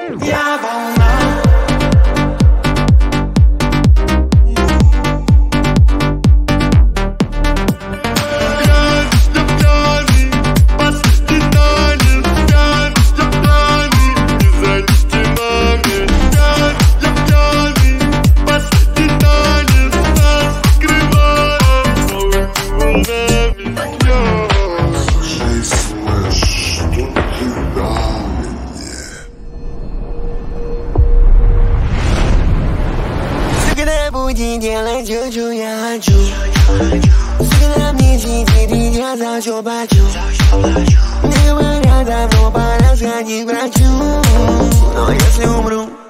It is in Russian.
Я волна. Буди, делай все, что я хочу. Всегда мне сидеть, я за все плачу. Говорят, давно пора сходить к врачу. Но если умру,